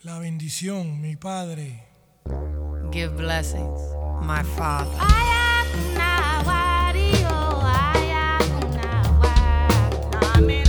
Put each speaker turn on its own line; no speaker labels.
La bendición, mi Padre.
Give blessings, my Father.
Aya kuna wari o aya kuna wa. Amen.